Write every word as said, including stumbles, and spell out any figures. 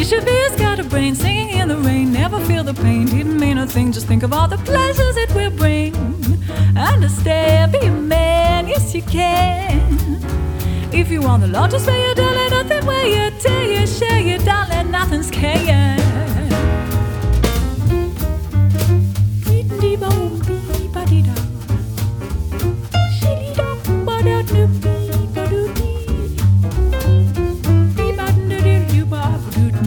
should be a scatterbrain, singing in the rain. Never feel the pain, didn't mean a thing. Just think of all the pleasures it will bring. Understand, be a man, yes you can. If you want the Lord to spare you, darling, nothing will you tell you, share you, darling.